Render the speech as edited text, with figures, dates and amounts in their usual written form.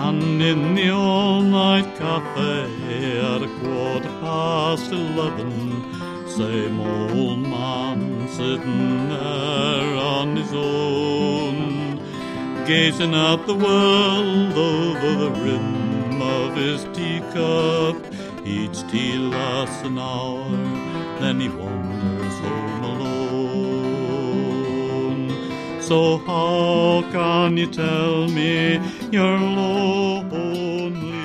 And in the all-night cafe at 11:15, same old man sitting there on his own, gazing at the world over the rim of his teacup. Each tea lasts an hour, then he wanders home alone. So how can you tell me you're lonely?